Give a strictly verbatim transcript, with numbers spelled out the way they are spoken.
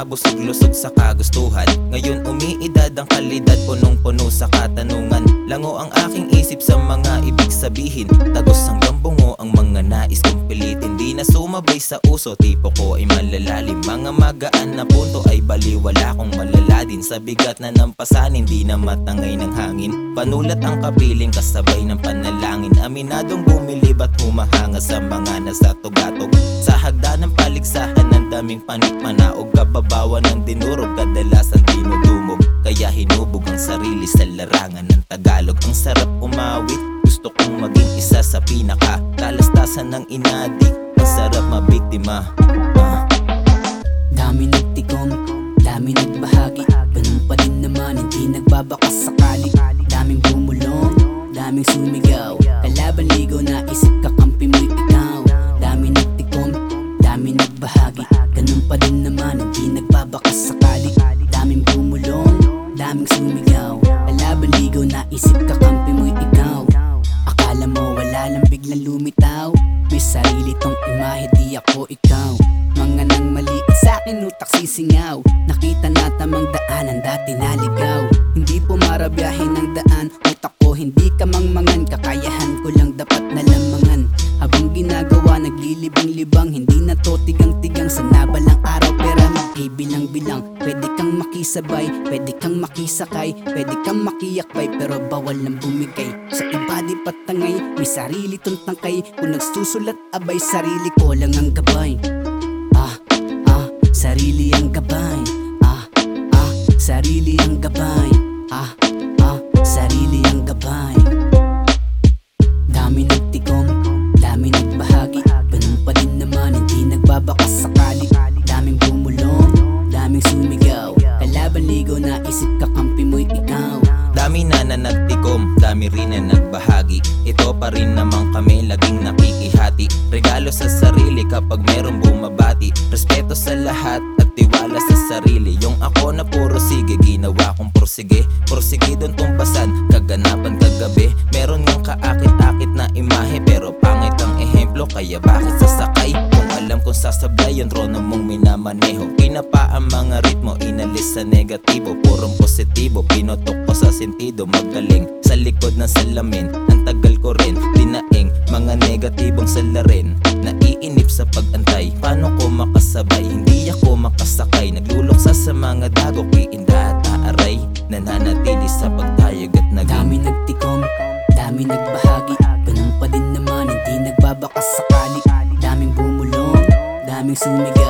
busog-lusog sa kagustuhan. Ngayon umiidad ang kalidad, punong-puno sa katanungan. Lango ang aking isip sa mga ibig sabihin, tagos hanggang bungo ang mga nais kong pilitin. Di na sumabay sa uso, tipo ko ay malalalim. Mga magaan na punto ay baliwala kong malala din. Sa bigat na nampasanin, di na matangay ng hangin. Panulat ang kapiling kasabay ng panalangin. Aminadong bumilib at humahanga sa mga nasa tugatog. Sa hagda ng paligsahan ng daming panik-manaog, kababawan ng dinurog, kadalasan dinudumog. Kaya hinubog ang sarili sa larangan ng Tagalog. Ang sarap umawit, gusto kong maging isa sa pinaka talastasan ng inadik. Ang sarap mabiktima. uh. Dami nagtikom, dami nagbahagi, ganun pa din naman hindi nagbabakas sakali. Daming bumulong, daming sumigaw, kalaban ligaw na isip kakampi mo'y ikaw. Dami nagtikom, dami nagbahagi, ganun pa din naman hindi nagbabakas sakali. Daming bumulong, daming sumigaw, kalaban ligaw na isip kakampi mo'y ikaw. Akala mo wala lang biglang lumitaw, may sarili tong imahe, di ako ikaw. Mga nang maliit sa'kin utak sisingaw, nakita na tamang daanan dati naligaw. Hindi pumarabiyahin ng daan, utak ko hindi kamangmangan. Kakayahan ko lang dapat na lamangan. Habang ginagawa naglilibang-libang, hindi na to tigang-tigang sa nabalang araw. Pera magbibilang-bilang, pwede kang makisabay, pwede kang makisakay, pwede kang makiyakbay, pero bawal lang bumigay. Sa iba di patangay, may sarili tong tangkay. Kung nagsusulat abay, sarili ko lang ang gabay. Ah, ah, sarili ang gabay. Ah, ah, sarili ang gabay. Ah, ah, sarili ang gabay. Dami nagtikom, dami nagbahagi, ganun pa din naman hindi nagbabakas sakali. Daming bumulong, daming sumigaw, kalaban ligaw na isip kakampi mo'y ikaw. Dami na na nagtikom, dami rin na nagbahagi. Ito pa rin naman kami laging nakikihati. Regalo sa sarili kapag merong bumabati. Respeto sa lahat at tiwala sa sarili. Yung ako na puro sige, ginawa kong pursige. Pursige doon tumpasan, kaganapan kagabi. Meron yung kaakit-akit na imahe, pero pangit ang ehemplo, kaya bakit sasakay? Kung alam kong sasablay yung trono mong minamaneho. Pinapa ang mga ritmo, inalis sa negatibo. Purong positibo, pinutok ko sa sentido. Magaling sa likod ng salamin, ang tagal ko rin dinaing mga negatibong salarin. Naiinip sa pag-antay, paano ko makasabay? Hindi ako makasakay, nagluluksa sa mga dagok, iinda at aaray. Nananatili sa pagtayag at naging Dami nagtikom, dami nagbahagi, ganun pa din naman hindi nagbabakas sakali. Daming bumulong, daming sumigaw,